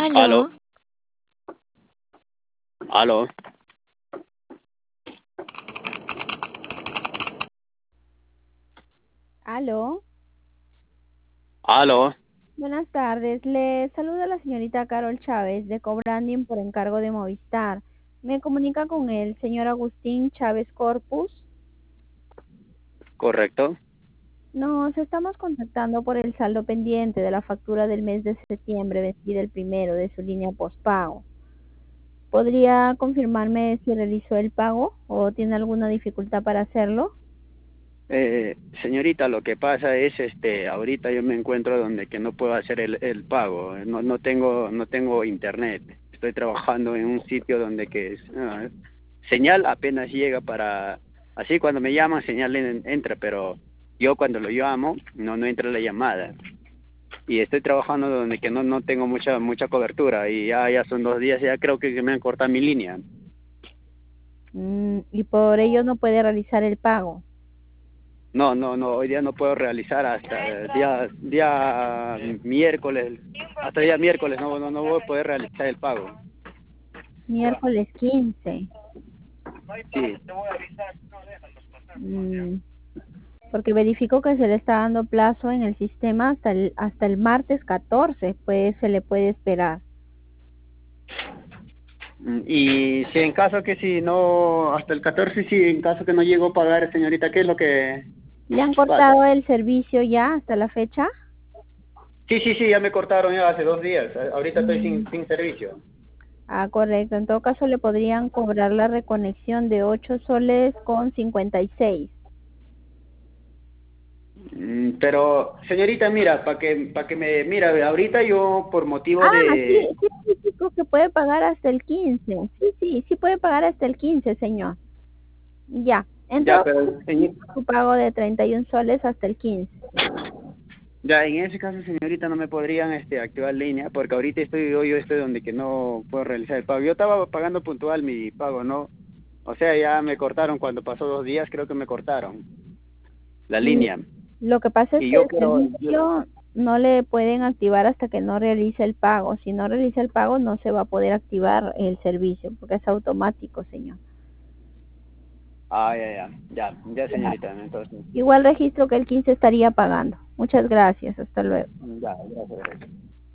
Aló, Aló, aló, Aló, aló. buenas tardes. Le saluda la señorita Carol Chávez de Cobranding por encargo de Movistar. Me comunica con el señor Agustín Chávez Corpus. Correcto. Nos estamos contactando por el saldo pendiente de la factura del mes de septiembre, vencida el primero de su línea postpago. ¿Podría confirmarme si realizó el pago o tiene alguna dificultad para hacerlo? Señorita, lo que pasa es, ahorita yo me encuentro donde que no puedo hacer el pago. No tengo internet. Estoy trabajando en un sitio donde señal apenas llega así cuando me llaman señal entra, pero yo cuando lo llamo no entra la llamada. Y estoy trabajando donde que no tengo mucha cobertura y ya son 2 días, ya creo que me han cortado mi línea. Y por ello no puede realizar el pago. No, hoy día no puedo realizar hasta el día miércoles, hasta el día miércoles no voy a poder realizar el pago. Miércoles 15. Sí, Mm, Porque verifico que se le está dando plazo en el sistema hasta el martes 14, pues se le puede esperar. y si en caso que si no, hasta el 14, si en caso que no llego a pagar, señorita, ¿qué es lo que ¿Le han pasa? cortado el servicio ya hasta la fecha? Sí, ya me cortaron ya hace 2 días, ahorita estoy Mm, sin servicio. Correcto. En todo caso le podrían cobrar la reconexión de 8 soles con 56. Pero, señorita, mira, mira, ahorita yo por motivo Sí, de. sí, sí, dijo que puede pagar hasta el 15. Sí puede pagar hasta el 15, señor. Ya. Ya, Entonces, pero su pago de 31 soles hasta el 15. ya, en ese caso, señorita, no me podrían activar línea, porque ahorita yo estoy donde que no puedo realizar el pago. Yo estaba pagando puntual mi pago, ¿no? O sea, ya me cortaron cuando pasó 2 días, creo que me cortaron la Mm, línea. Lo que pasa es Y que yo el quiero, servicio no le pueden activar hasta que no realice el pago. Si no realiza el pago, no se va a poder activar el servicio, porque es automático, señor. ya, señorita, entonces, Igual registro que el 15 estaría pagando. Muchas gracias. Hasta luego. ya, gracias.